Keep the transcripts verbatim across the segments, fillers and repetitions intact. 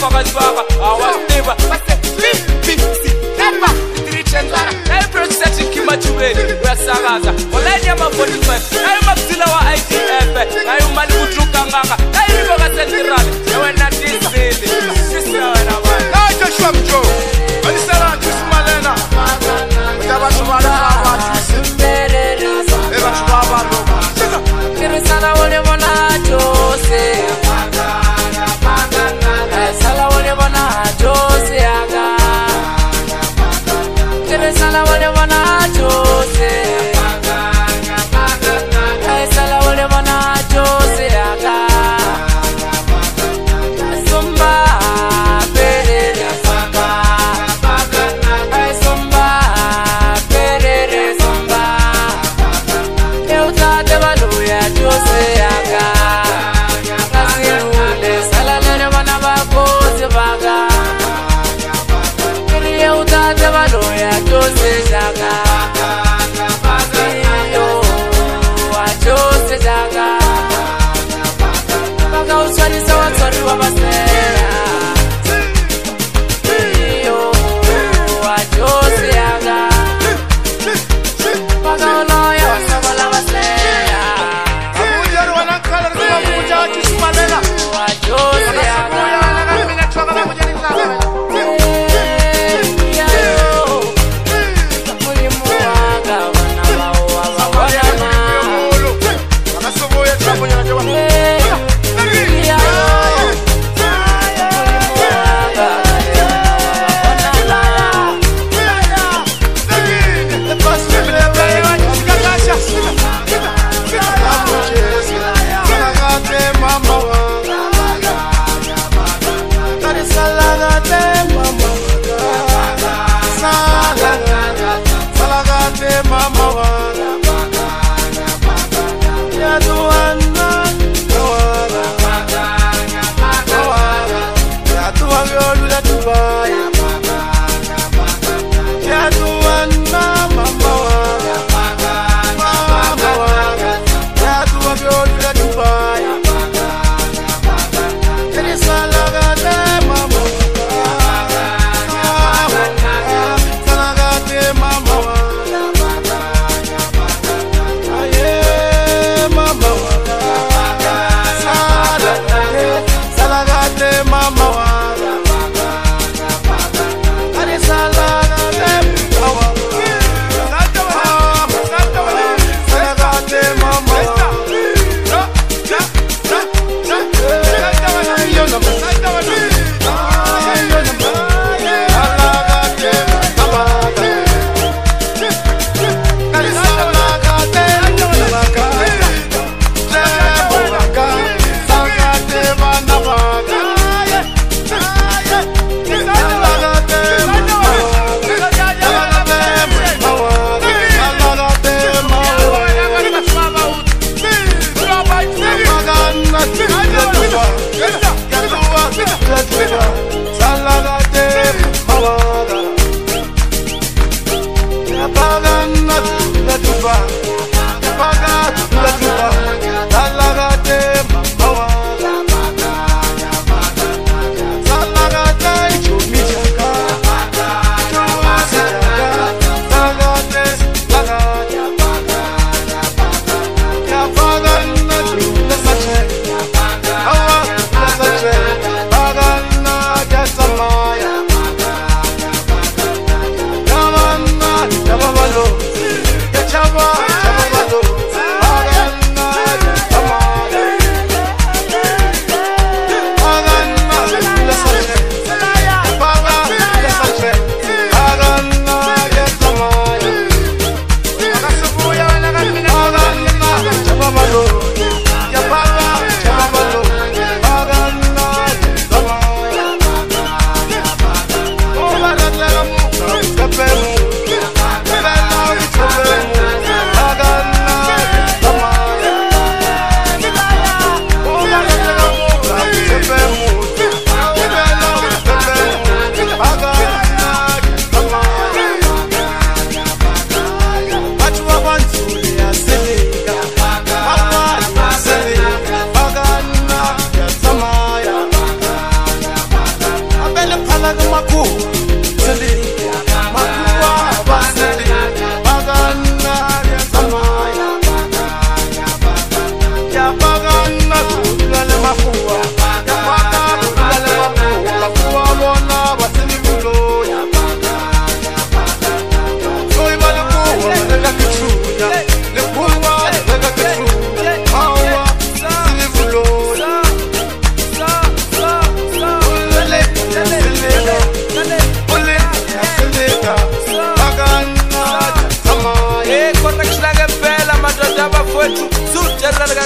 Fakazwaka, our neighbor, what's the B C? Never, three chendwana, I process Kima Chubeni, where Sagaza, Olania forty-five, I am Maxilla I T F, I am Malibu Trukanga, I am Central, I am not this city, sister, and I want. I just show Joe, and it's not just Malena, we have a Sumara, Eva Chubaba. Sala wole bona Jose Sala wole bona Jose aga Sala wole bona Jose Sala wole bona Jose aga Zumba perere zumba Zumba perere zumba Eu ta te valuya Jose aga Nazirule sala lele wana bakozi baga Kiriye utate valuya Jose jaga Iyo wa Jose jaga Baka uswani sawa tswari wa basera Iyo wa Jose jaga Baka unoya wa sabala basera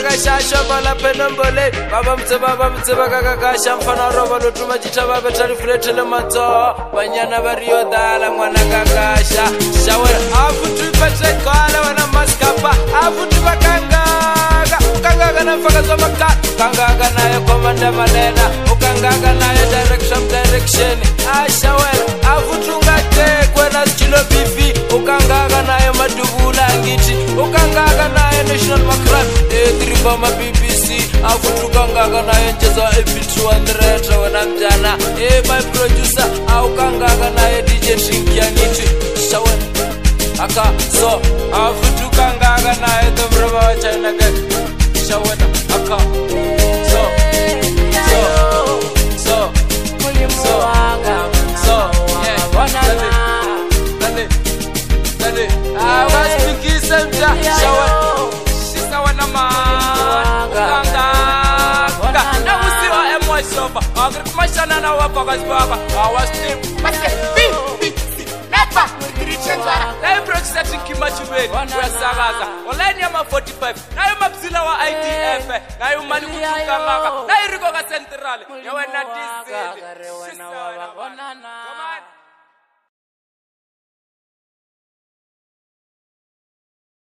shasha bala penombole baba mtseba baba mtseba kakakasha mfana roba lotuma chitaba betali fletele matso banyana bariyo dala mwana kakasha shawe afu tuipate kala wana maskapa afu tubakanga ukanga na faka za makati ukanga nayo komanda manena ukanga nayo direction direction ashawe afu tungate kwena skilo bifi ukanga nayo madubula ngiti ukanga nayo national macrat e triba ma B B C afu tukanga nayo njezo E P two hundred wana mjana e my producer ukanga nayo D J Shinky ngiti shawe aka so afu tukanga nayo domraba wa China ga shawe aka so so so so so yeah dale dale dale I was speaking semja shawe shisa wana manga kanga na usiwa emo sofa agri mashana na wapa kasbaba I was tip pase bi bi nepa trichenzara na ibro setting kimachubeni wesagaza online ya ma forty-five na yuma mzila wa I T F na yuma ni kutukanga na iriko ka central yawe na D C